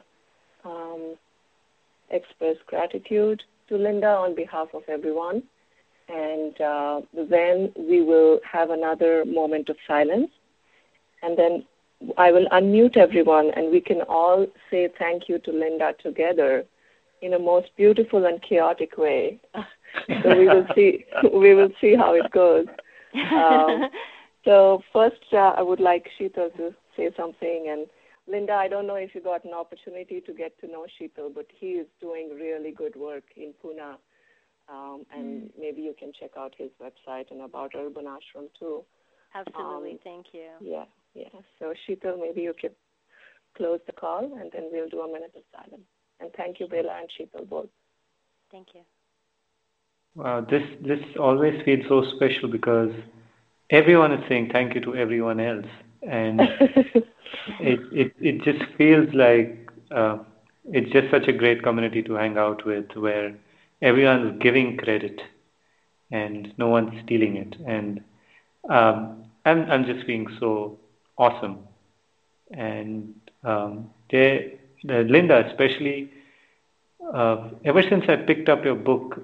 D: express gratitude to Linda on behalf of everyone. And then we will have another moment of silence. And then I will unmute everyone, and we can all say thank you to Linda together in a most beautiful and chaotic way. So we will see how it goes. So first, I would like Sheetal to say something. And Linda, I don't know if you got an opportunity to get to know Sheetal, but he is doing really good work in Pune. And maybe you can check out his website and about Urban Ashram too.
B: Absolutely, thank you.
D: Yeah. So Sheetal, maybe you could close the call, and then we'll do a minute of silence. And thank you, Bela and Sheetal, both.
B: Thank you.
A: Wow, this always feels so special because everyone is saying thank you to everyone else, and it just feels like it's just such a great community to hang out with, where everyone is giving credit and no one's stealing it, and I'm just being so awesome. And Linda, especially, ever since I picked up your book,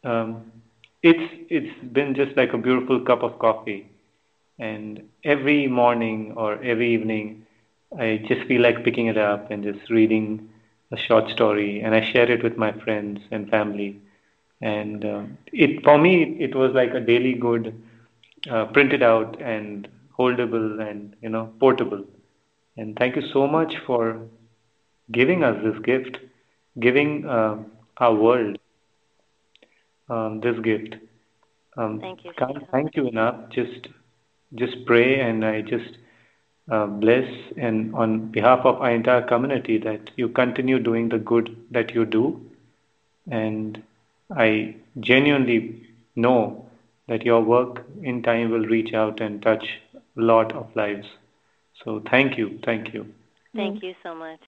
A: it's been just like a beautiful cup of coffee. And every morning or every evening, I just feel like picking it up and just reading a short story, and I share it with my friends and family. And for me, it was like a daily good, printed out and holdable and portable. And thank you so much for giving us this gift, giving our world this gift.
B: Thank you.
A: Can't thank you enough. Just pray, and I just bless, and on behalf of our entire community, that you continue doing the good that you do. And I genuinely know that your work in time will reach out and touch a lot of lives. So thank you.
B: Thank you so much.